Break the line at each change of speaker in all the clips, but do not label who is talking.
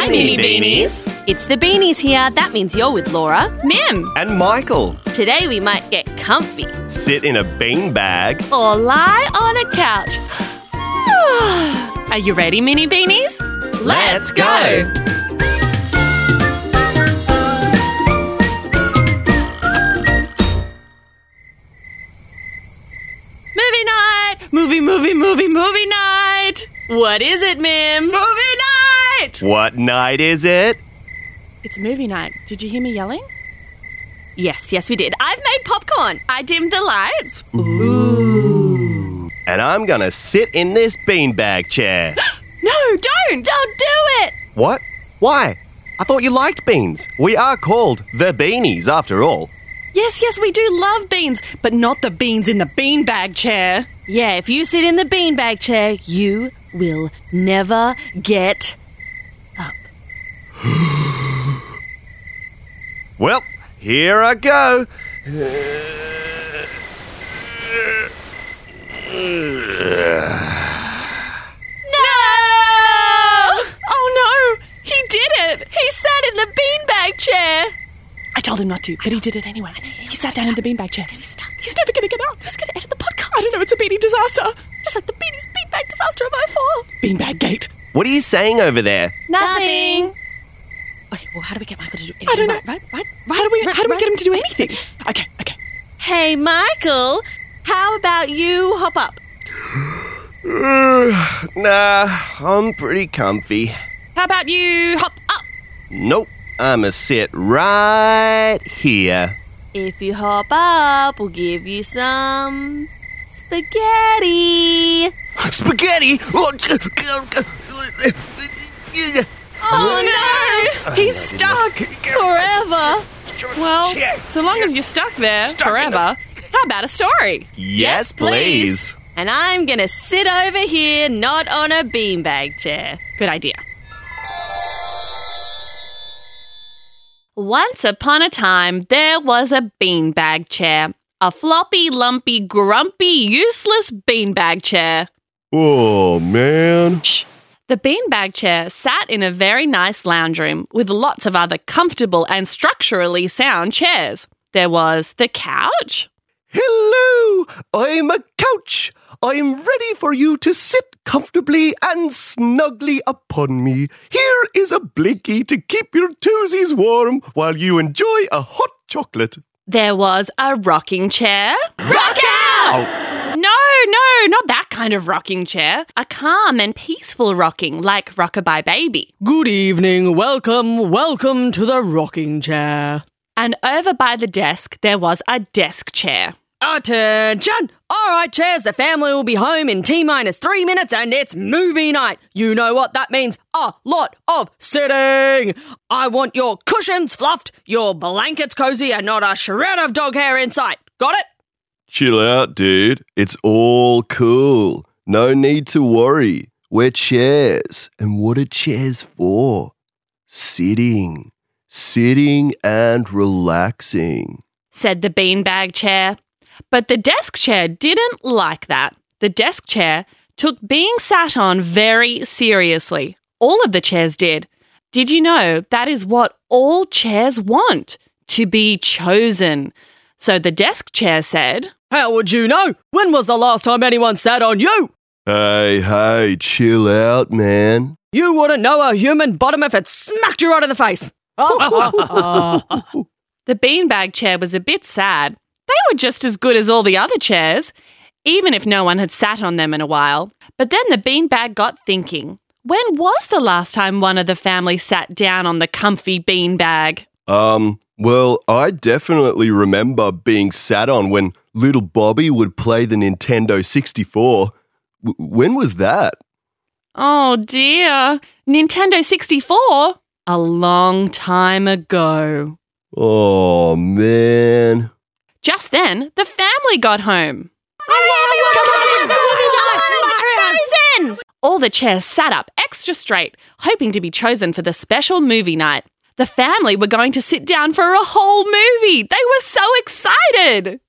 Hi, Mini Beanies.
It's the Beanies here. That means you're with Laura, Mim.
And Michael.
Today we might get comfy
Sit in a beanbag.
or lie on a couch. Are you ready, Mini Beanies?
Let's go.
Movie night! Movie night! What is it, Mim? Movie night!
What night is it?
It's movie night. Did you hear me yelling? Yes, we did. I've made popcorn. I dimmed the lights. Ooh.
And I'm gonna sit in this beanbag chair.
No, don't! Don't do it!
What? Why? I thought you liked beans. We are called the Beanies, after all.
Yes, we do love beans, but not the beans in the beanbag chair. Yeah, if you sit in the beanbag chair, you will never get up.
Well, here I go.
No! Oh no! He did it! He sat in the beanbag chair! I told him not to, but he did it anyway. He sat down in the beanbag chair. He's never going to get out. Who's going to edit the podcast? I don't know, it's a beanie disaster. Just like the Beanies beanbag disaster of 04. Beanbag gate.
What are you saying over there?
Nothing. Okay, well, how do we get Michael to do anything?
I don't know.
Right?
How do we get him to do anything? Okay.
Hey, Michael, how about you hop up?
Nah, I'm pretty comfy.
How about you hop up?
Nope, I'ma sit right here.
If you hop up, we'll give you some spaghetti.
Spaghetti!
Oh no! He's stuck forever. Well, so long as you're stuck there forever, how about a story?
Yes, please.
And I'm going to sit over here, not on a beanbag chair. Good idea. Once upon a time, there was a beanbag chair. A floppy, lumpy, grumpy, useless beanbag chair.
Oh, man.
Shh. The beanbag chair sat in a very nice lounge room with lots of other comfortable and structurally sound chairs. There was the couch.
Hello, I'm a couch. I'm ready for you to sit comfortably and snugly upon me. Here is a blankie to keep your toesies warm while you enjoy a hot chocolate.
There was a rocking chair. Rock out! No, not that kind of rocking chair. A calm and peaceful rocking, like Rockabye Baby.
Good evening. Welcome to the rocking chair.
And over by the desk, there was a desk chair.
Attention! All right, chairs, the family will be home in T-minus 3 minutes and it's movie night. You know what that means. A lot of sitting. I want your cushions fluffed, your blankets cozy, and not a shred of dog hair in sight. Got it?
Chill out, dude. It's all cool. No need to worry. We're chairs. And what are chairs for? Sitting and relaxing,
said the beanbag chair. But the desk chair didn't like that. The desk chair took being sat on very seriously. All of the chairs did. Did you know that is what all chairs want? To be chosen. So the desk chair said,
How would you know? When was the last time anyone sat on you?
Hey, chill out, man.
You wouldn't know a human bottom if it smacked you right in the face.
The beanbag chair was a bit sad. They were just as good as all the other chairs, even if no one had sat on them in a while. But then the beanbag got thinking, when was the last time one of the family sat down on the comfy beanbag?
Well, I definitely remember being sat on when little Bobby would play the Nintendo 64. When was that?
Oh dear, Nintendo 64? A long time ago.
Oh, man.
Just then, the family got home. Frozen! All the chairs sat up extra straight, hoping to be chosen for the special movie night. The family were going to sit down for a whole movie. They were so excited.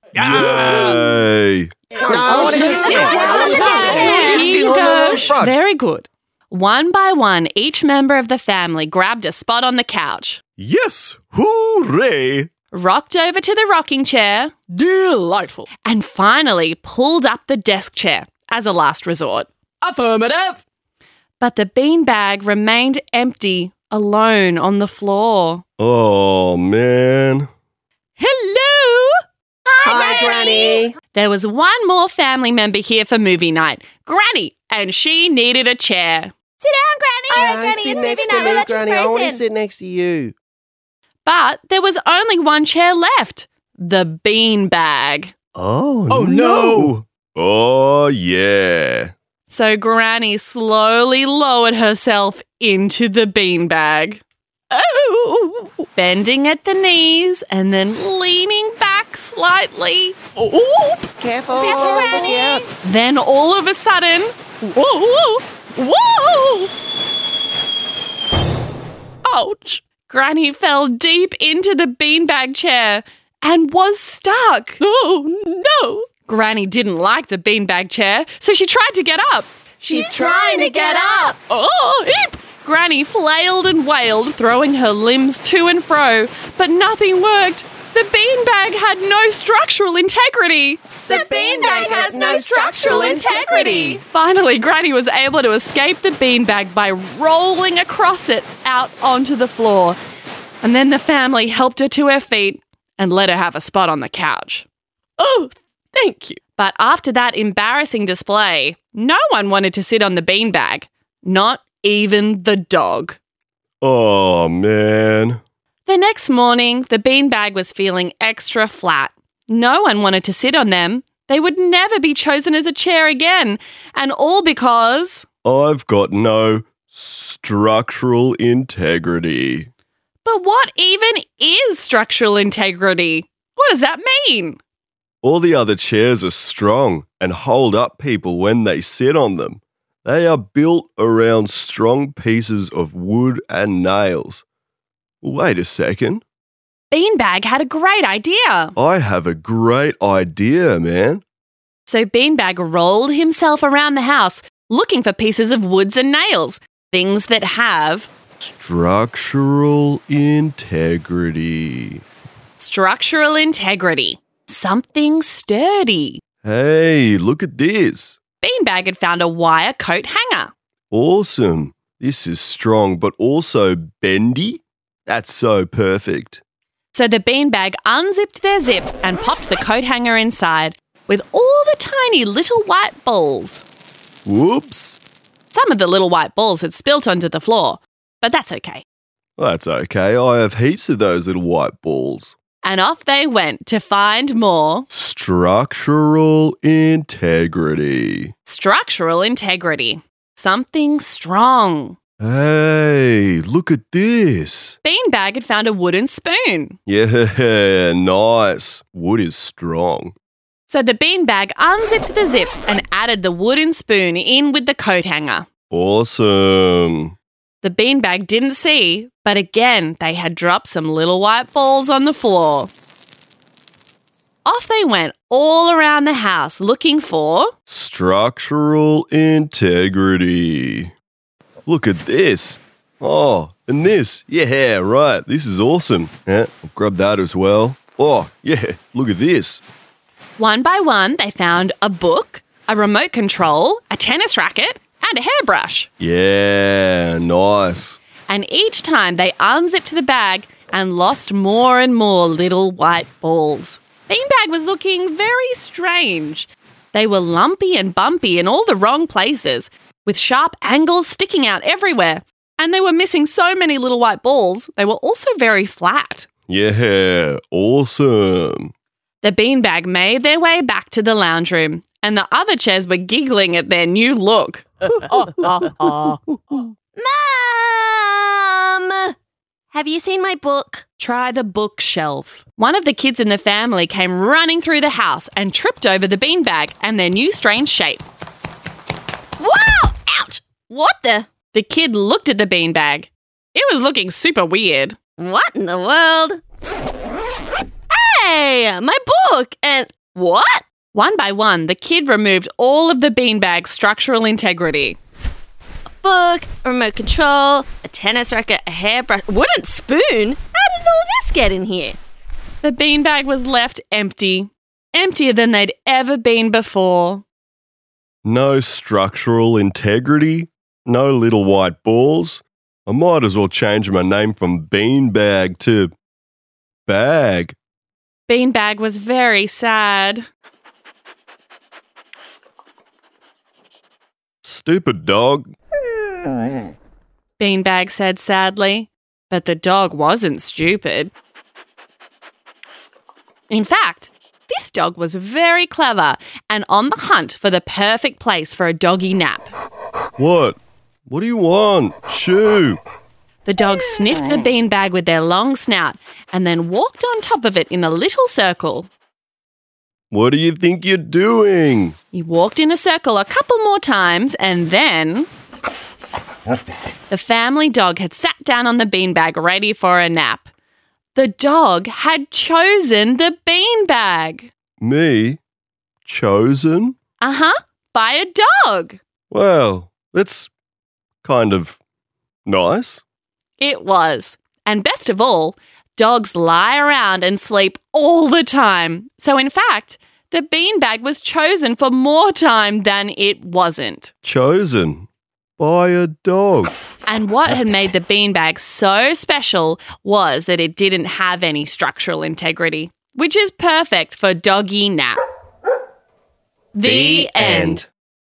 Yay!
Here you go. Very good. One by one, each member of the family grabbed a spot on the couch,
Yes, hooray!
rocked over to the rocking chair,
Delightful.
and finally pulled up the desk chair as a last resort.
Affirmative.
But the beanbag remained empty, alone on the floor.
Oh, man.
Hello!
Hi, Granny.
There was one more family member here for movie night, Granny, and she needed a chair.
Sit down, Granny.
All
All
right,
right, Granny,
sit
it's
next
movie
to
night.
me,
We'll let you
Granny. I want to
present.
sit next to you.
But there was only one chair left, the beanbag.
Oh,
no.
Oh, yeah.
So Granny slowly lowered herself into the beanbag. Oh! Bending at the knees and then leaning back slightly. Oh!
Careful.
Careful, Granny.
Yeah.
Then all of a sudden, whoa! Whoa! Ouch! Granny fell deep into the beanbag chair and was stuck. Oh no! Granny didn't like the beanbag chair, so she tried to get up.
She's trying to get up.
Oh, heap! Granny flailed and wailed, throwing her limbs to and fro, but nothing worked. The beanbag had no structural integrity.
The beanbag has no structural integrity.
Finally, Granny was able to escape the beanbag by rolling across it out onto the floor. And then the family helped her to her feet and let her have a spot on the couch.
Oh, thank you.
But after that embarrassing display, no one wanted to sit on the beanbag, not even the dog.
Oh, man.
The next morning, the beanbag was feeling extra flat. No one wanted to sit on them. They would never be chosen as a chair again. And all because...
I've got no structural integrity.
But what even is structural integrity? What does that mean?
All the other chairs are strong and hold up people when they sit on them. They are built around strong pieces of wood and nails. Wait a second.
Beanbag had a great idea.
I have a great idea, man.
So Beanbag rolled himself around the house looking for pieces of woods and nails, things that have
Structural integrity.
structural integrity, something sturdy.
Hey, look at this.
Beanbag had found a wire coat hanger.
Awesome. This is strong, but also bendy. That's so perfect.
So the beanbag unzipped their zip and popped the coat hanger inside with all the tiny little white balls.
Whoops.
Some of the little white balls had spilt onto the floor, but that's okay.
That's okay. I have heaps of those little white balls.
And off they went to find more
Structural integrity.
structural integrity, something strong.
Hey, look at this.
Beanbag had found a wooden spoon.
Yeah, nice. Wood is strong.
So the beanbag unzipped the zip and added the wooden spoon in with the coat hanger.
Awesome.
The beanbag didn't see, but again they had dropped some little white balls on the floor. Off they went all around the house looking for
Structural integrity. Look at this. Oh, and this. Yeah, right. This is awesome. Yeah, I'll grab that as well. Oh, yeah, look at this.
one by one they found a book, a remote control, a tennis racket, and a hairbrush.
Yeah, nice.
And each time they unzipped the bag and lost more and more little white balls. Beanbag was looking very strange. They were lumpy and bumpy in all the wrong places, with sharp angles sticking out everywhere. And they were missing so many little white balls, they were also very flat.
Yeah, awesome.
The beanbag made their way back to the lounge room, and the other chairs were giggling at their new look.
Mom! Have you seen my book?
Try the bookshelf. One of the kids in the family came running through the house and tripped over the beanbag and their new strange shape.
Wow! Ouch! What the?
The kid looked at the beanbag. It was looking super weird.
What in the world? Hey! My book! And what?
One by one, the kid removed all of the beanbag's structural integrity.
book, a remote control, a tennis racket, a hairbrush, a wooden spoon. How did all this get in here?
The beanbag was left empty. Emptier than they'd ever been before.
No structural integrity, no little white balls. I might as well change my name from Beanbag to Bag.
Beanbag was very sad.
Stupid dog.
Beanbag said sadly, but the dog wasn't stupid. In fact, this dog was very clever and on the hunt for the perfect place for a doggy nap.
What? What do you want? Shoo!
The dogs sniffed the beanbag with their long snout and then walked on top of it in a little circle.
What do you think you're doing?
He walked in a circle a couple more times and then the family dog had sat down on the beanbag ready for a nap. The dog had chosen the beanbag.
Me? Chosen?
By a dog.
Well, that's kind of nice.
It was. And best of all, dogs lie around and sleep all the time. So in fact, the beanbag was chosen for more time than it wasn't.
Chosen by a dog.
And what had made the beanbag so special was that it didn't have any structural integrity, which is perfect for doggy nap. The end.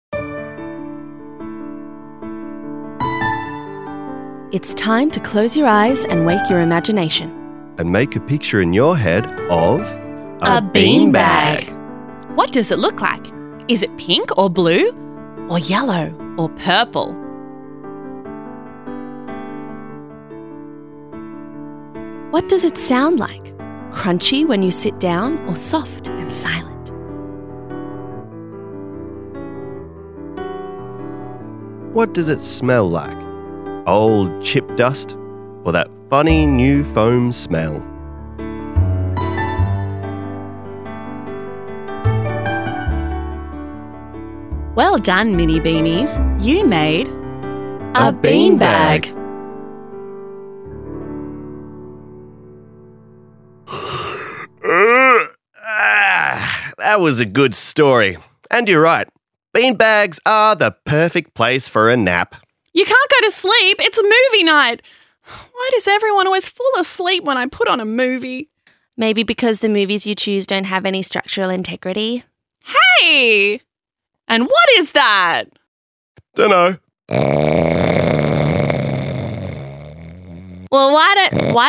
It's time to close your eyes and wake your imagination.
And make a picture in your head of
A beanbag. What does it look like? Is it pink or blue? Or yellow or purple?
What does it sound like? Crunchy when you sit down or soft and silent?
What does it smell like? Old chip dust or that funny new foam smell?
Well done, Mini Beanies. You made a beanbag.
That was a good story. And you're right. Beanbags are the perfect place for a nap.
You can't go to sleep. It's a movie night. Why does everyone always fall asleep when I put on a movie?
Maybe because the movies you choose don't have any structural integrity.
Hey! And what is that?
Dunno.
Well, why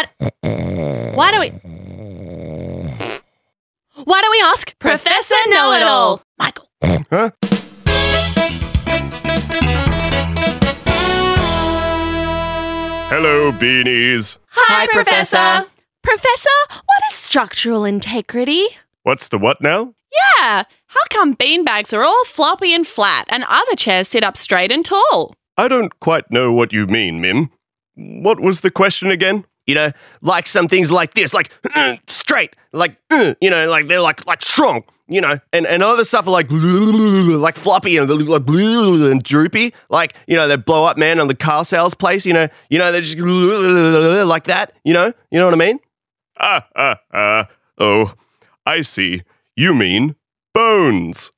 don't we ask
Professor Know-It-All?
Michael?
Huh? Hello, beanies.
Hi, Professor.
Professor, what is structural integrity?
What's the what now?
Yeah, how come beanbags are all floppy and flat and other chairs sit up straight and tall?
I don't quite know what you mean, Mim. What was the question again? You know, like some things like this, like straight, like, you know, like they're like strong, you know, and other stuff are like floppy and like droopy, like, you know, they blow up man on the car sales place, you know, they're just like that, you know what I mean? Oh, I see. You mean bones.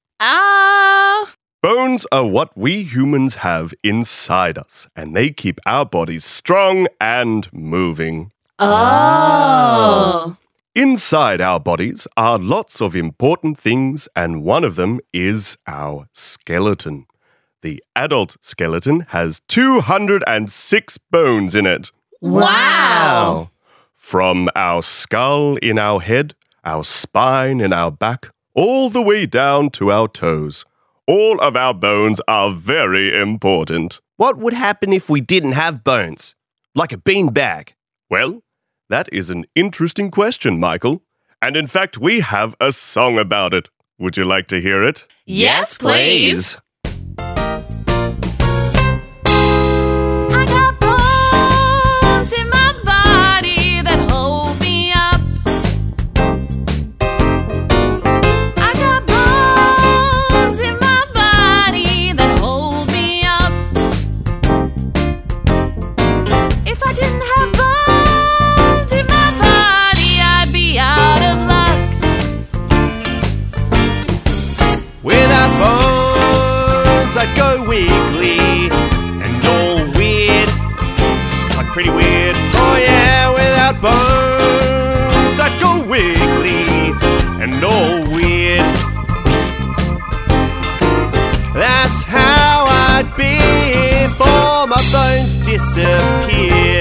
Bones are what we humans have inside us, and they keep our bodies strong and moving.
Oh.
Inside our bodies are lots of important things, and one of them is our skeleton. The adult skeleton has 206 bones in it.
Wow!
From our skull in our head, our spine in our back, all the way down to our toes. All of our bones are very important. What would happen if we didn't have bones? Like a beanbag? Well, that is an interesting question, Michael. And in fact, we have a song about it. Would you like to hear it?
Yes, please.
I got bones in my body that hold me up. I got bones in my body that hold me up.
pretty weird. Oh yeah, without bones, I'd go wiggly and all weird. That's how I'd be if all my bones disappeared.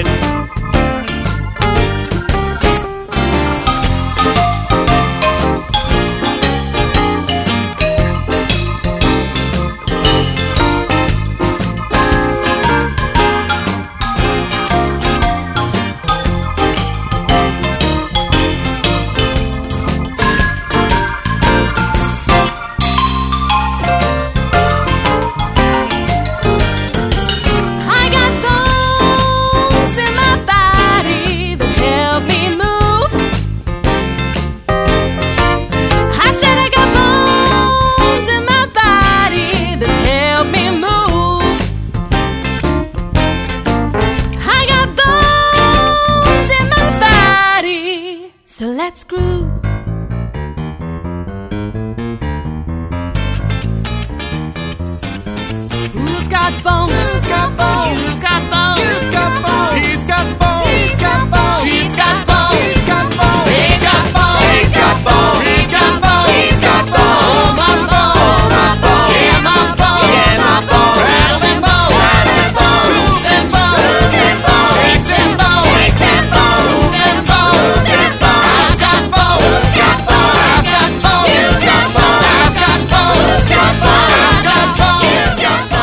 So let's groove. Who's got bones?
Who's got bones?
You've got bones.
You've got bones. He's got bones.
He's got bones.
She's got bones.
She's
got bones.
They got bones.
They got bones.
He got bones.
He's got bones.
Oh, my bones.
My bones.
Yeah, my bones.
Yeah, my bones.
Rattle them bones.
Rattle them bones.
Move them bones.
Move them bones.
Shake them bones.
Shake them bones.
Move them bones.
Move them bones.
I've got bones.
Got bones.
I've got bones.
You've got bones.
I've got bones.
Got bones.
I've got bones.
You've got bones.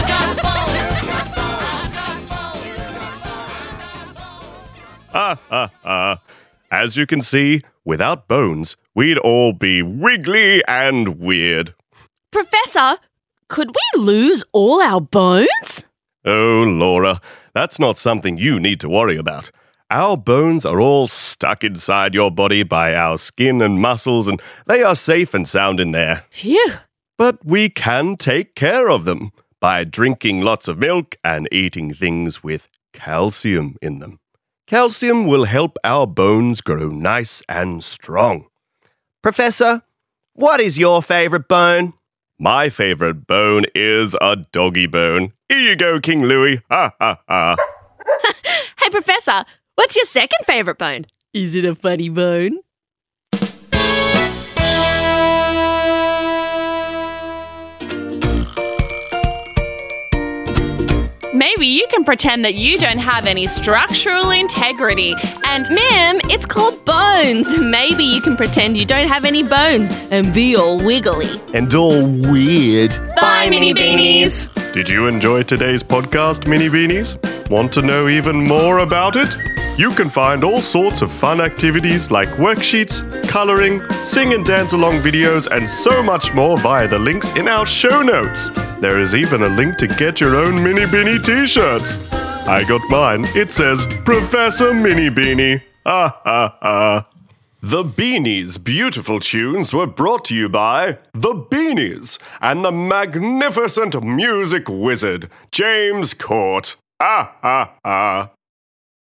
As you can see, without bones, we'd all be wiggly and weird.
Professor, could we lose all our bones?
Oh, Laura, that's not something you need to worry about. Our bones are all stuck inside your body by our skin and muscles, and they are safe and sound in there.
Phew.
But we can take care of them by drinking lots of milk and eating things with calcium in them. Calcium will help our bones grow nice and strong. Professor, what is your favorite bone? My favorite bone is a doggy bone. Here you go, King Louie. Ha ha ha.
Hey, Professor, what's your second favourite bone? Is it a funny bone?
Maybe you can pretend that you don't have any structural integrity. And
Ma'am, it's called bones. Maybe you can pretend you don't have any bones and be all wiggly.
And all weird.
bye, Mini Beanies.
Did you enjoy today's podcast, Mini Beanies? Want to know even more about it? You can find all sorts of fun activities like worksheets, colouring, sing and dance along videos, and so much more via the links in our show notes. There is even a link to get your own Mini Beanie t-shirts. I got mine. It says Professor Mini Beanie. Ha ha ha. The Beanies' beautiful tunes were brought to you by The Beanies and the magnificent music wizard, James Court. Ha ha ha.